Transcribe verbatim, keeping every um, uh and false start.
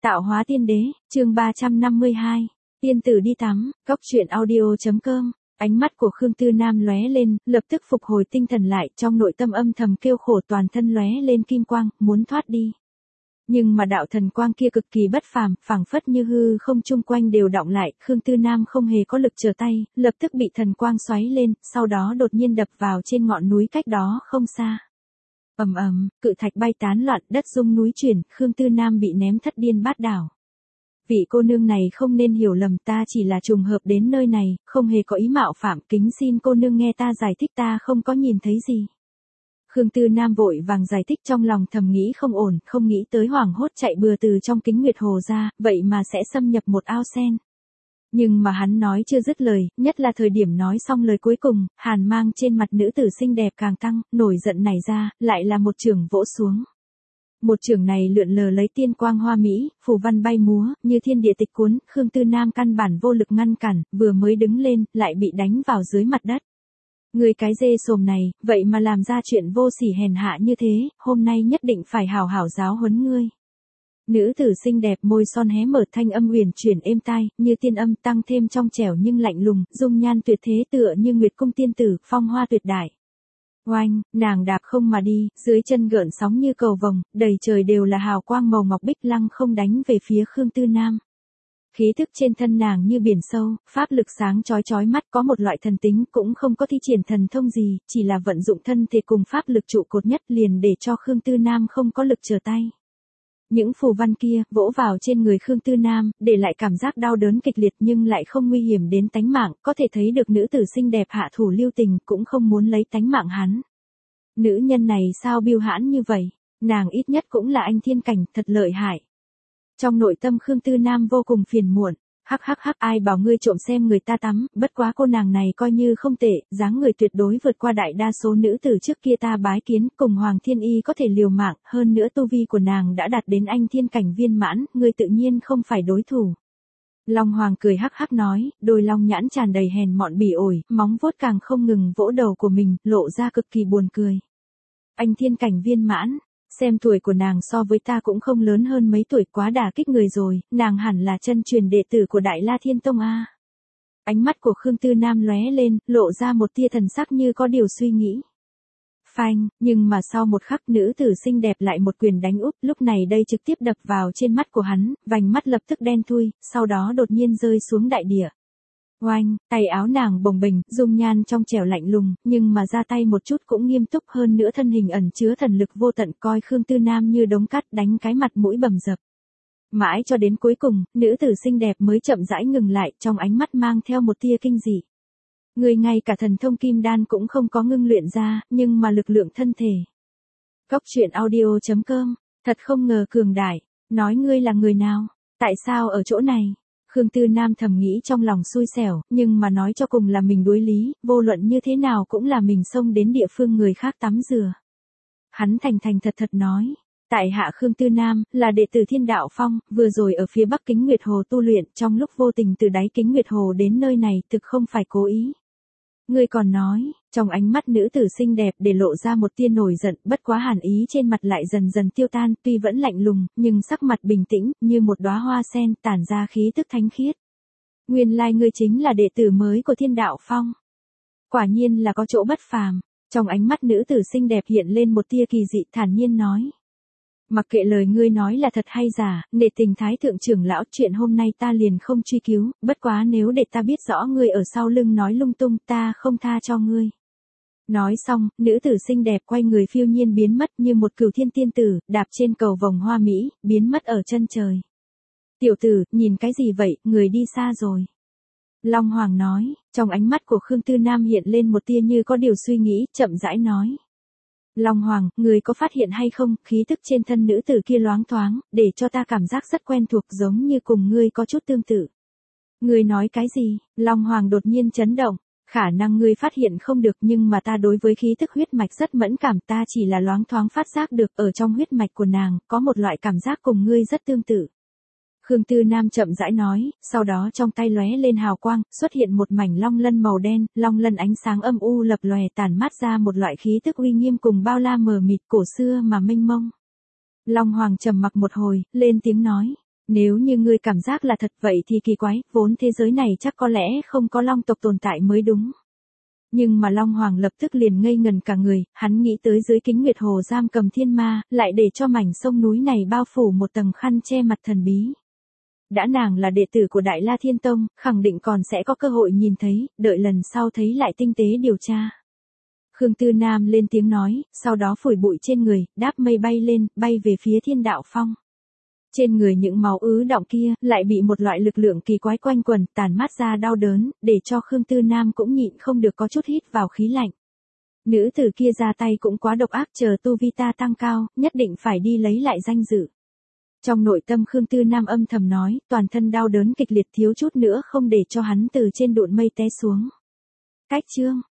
Tạo hóa tiên đế, chương ba trăm năm mươi hai. Tiên tử đi tắm, góc truyện audio.com. Ánh mắt của Khương Tư Nam lóe lên, lập tức phục hồi tinh thần lại, trong nội tâm âm thầm kêu khổ, toàn thân lóe lên kim quang, muốn thoát đi. Nhưng mà đạo thần quang kia cực kỳ bất phàm, phảng phất như hư không chung quanh đều đọng lại, Khương Tư Nam không hề có lực trở tay, lập tức bị thần quang xoáy lên, sau đó đột nhiên đập vào trên ngọn núi cách đó không xa. Ầm ầm, cự thạch bay tán loạn, đất rung núi chuyển, Khương Tư Nam bị ném thất điên bát đảo. Vị cô nương này không nên hiểu lầm, ta chỉ là trùng hợp đến nơi này, không hề có ý mạo phạm, kính xin cô nương nghe ta giải thích, ta không có nhìn thấy gì. Khương Tư Nam vội vàng giải thích, trong lòng thầm nghĩ không ổn, không nghĩ tới hoảng hốt chạy bừa từ trong kính nguyệt hồ ra, vậy mà sẽ xâm nhập một ao sen. Nhưng mà hắn nói chưa dứt lời, nhất là thời điểm nói xong lời cuối cùng, hàn mang trên mặt nữ tử xinh đẹp càng tăng, nổi giận nảy ra, lại là một chưởng vỗ xuống. Một chưởng này lượn lờ lấy tiên quang hoa mỹ, phù văn bay múa, như thiên địa tịch cuốn, Khương Tư Nam căn bản vô lực ngăn cản, vừa mới đứng lên, lại bị đánh vào dưới mặt đất. Người cái dê sồm này, vậy mà làm ra chuyện vô sỉ hèn hạ như thế, hôm nay nhất định phải hảo hảo giáo huấn ngươi. Nữ tử xinh đẹp môi son hé mở, thanh âm uyển chuyển êm tai, như tiên âm, tăng thêm trong trẻo nhưng lạnh lùng, dung nhan tuyệt thế tựa như nguyệt cung tiên tử, phong hoa tuyệt đại. Oanh, nàng đạp không mà đi, dưới chân gợn sóng như cầu vồng, đầy trời đều là hào quang màu ngọc bích, lăng không đánh về phía Khương Tư Nam. Khí thức trên thân nàng như biển sâu, pháp lực sáng chói chói mắt, có một loại thần tính, cũng không có thi triển thần thông gì, chỉ là vận dụng thân thể cùng pháp lực trụ cột nhất liền để cho Khương Tư Nam không có lực trở tay. Những phù văn kia, vỗ vào trên người Khương Tư Nam, để lại cảm giác đau đớn kịch liệt nhưng lại không nguy hiểm đến tánh mạng, có thể thấy được nữ tử xinh đẹp hạ thủ lưu tình, cũng không muốn lấy tánh mạng hắn. Nữ nhân này sao biêu hãn như vậy, nàng ít nhất cũng là anh thiên cảnh, thật lợi hại. Trong nội tâm Khương Tư Nam vô cùng phiền muộn, hắc hắc hắc, ai bảo ngươi trộm xem người ta tắm, bất quá cô nàng này coi như không tệ, dáng người tuyệt đối vượt qua đại đa số nữ tử trước kia ta bái kiến, cùng Hoàng Thiên Y có thể liều mạng, hơn nữa tu vi của nàng đã đạt đến anh thiên cảnh viên mãn, ngươi tự nhiên không phải đối thủ. Long Hoàng cười hắc hắc nói, đôi long nhãn tràn đầy hèn mọn bỉ ổi, móng vuốt càng không ngừng vỗ đầu của mình, lộ ra cực kỳ buồn cười. Anh thiên cảnh viên mãn. Xem tuổi của nàng so với ta cũng không lớn hơn mấy tuổi, quá đả kích người rồi, nàng hẳn là chân truyền đệ tử của Đại La Thiên Tông a. Ánh mắt của Khương Tư Nam lóe lên, lộ ra một tia thần sắc như có điều suy nghĩ. Phanh, nhưng mà sau một khắc nữ tử xinh đẹp lại một quyền đánh úp, lúc này đây trực tiếp đập vào trên mắt của hắn, vành mắt lập tức đen thui, sau đó đột nhiên rơi xuống đại địa. Oanh, tay áo nàng bồng bềnh, dung nhan trong trẻo lạnh lùng, nhưng mà ra tay một chút cũng nghiêm túc, hơn nữa thân hình ẩn chứa thần lực vô tận, coi Khương Tư Nam như đống cát, đánh cái mặt mũi bầm dập. Mãi cho đến cuối cùng, nữ tử xinh đẹp mới chậm rãi ngừng lại, trong ánh mắt mang theo một tia kinh dị. Người ngay cả thần thông kim đan cũng không có ngưng luyện ra, nhưng mà lực lượng thân thể. Góc truyện audio.com, thật không ngờ cường đại, nói ngươi là người nào, tại sao ở chỗ này? Khương Tư Nam thầm nghĩ trong lòng xui xẻo, nhưng mà nói cho cùng là mình đối lý, vô luận như thế nào cũng là mình xông đến địa phương người khác tắm rửa. Hắn thành thành thật thật nói, tại hạ Khương Tư Nam, là đệ tử Thiên Đạo Phong, vừa rồi ở phía Bắc Kính Nguyệt Hồ tu luyện, trong lúc vô tình từ đáy Kính Nguyệt Hồ đến nơi này, thực không phải cố ý. Ngươi còn nói, trong ánh mắt nữ tử xinh đẹp để lộ ra một tia nổi giận, bất quá hàn ý trên mặt lại dần dần tiêu tan, tuy vẫn lạnh lùng, nhưng sắc mặt bình tĩnh, như một đóa hoa sen, tản ra khí tức thánh khiết. Nguyên lai ngươi chính là đệ tử mới của Thiên Đạo Phong. Quả nhiên là có chỗ bất phàm, trong ánh mắt nữ tử xinh đẹp hiện lên một tia kỳ dị, thản nhiên nói. Mặc kệ lời ngươi nói là thật hay giả, nể tình Thái thượng trưởng lão, chuyện hôm nay ta liền không truy cứu, bất quá nếu để ta biết rõ ngươi ở sau lưng nói lung tung, ta không tha cho ngươi. Nói xong, nữ tử xinh đẹp quay người phiêu nhiên biến mất như một cửu thiên tiên tử, đạp trên cầu vồng hoa mỹ, biến mất ở chân trời. Tiểu tử, nhìn cái gì vậy, người đi xa rồi. Long Hoàng nói, trong ánh mắt của Khương Tư Nam hiện lên một tia như có điều suy nghĩ, chậm rãi nói. Long Hoàng, người có phát hiện hay không, khí tức trên thân nữ tử kia loáng thoáng, để cho ta cảm giác rất quen thuộc, giống như cùng ngươi có chút tương tự. Ngươi nói cái gì? Long Hoàng đột nhiên chấn động, khả năng ngươi phát hiện không được, nhưng mà ta đối với khí tức huyết mạch rất mẫn cảm, ta chỉ là loáng thoáng phát giác được, ở trong huyết mạch của nàng, có một loại cảm giác cùng ngươi rất tương tự. Khương Tư Nam chậm rãi nói, sau đó trong tay lóe lên hào quang, xuất hiện một mảnh long lân màu đen, long lân ánh sáng âm u lập lòe, tản mát ra một loại khí tức uy nghiêm cùng bao la mờ mịt, cổ xưa mà mênh mông. Long Hoàng trầm mặc một hồi, lên tiếng nói, Nếu như ngươi cảm giác là thật vậy thì kỳ quái, vốn thế giới này chắc có lẽ không có long tộc tồn tại mới đúng. Nhưng mà Long Hoàng lập tức liền ngây ngần cả người, hắn nghĩ tới dưới kính nguyệt hồ giam cầm thiên ma, lại để cho mảnh sông núi này bao phủ một tầng khăn che mặt thần bí. Đã nàng là đệ tử của Đại La Thiên Tông, khẳng định còn sẽ có cơ hội nhìn thấy, đợi lần sau thấy lại tinh tế điều tra. Khương Tư Nam lên tiếng nói, sau đó phủi bụi trên người, đáp mây bay lên, bay về phía Thiên Đạo Phong. Trên người những máu ứ đọng kia, lại bị một loại lực lượng kỳ quái quanh quần, tản mát ra đau đớn, để cho Khương Tư Nam cũng nhịn không được có chút hít vào khí lạnh. Nữ tử kia ra tay cũng quá độc ác, chờ tu vi ta tăng cao, nhất định phải đi lấy lại danh dự. Trong nội tâm Khương Tư Nam âm thầm nói, toàn thân đau đớn kịch liệt thiếu chút nữa không để cho hắn từ trên đụn mây té xuống. Cách chương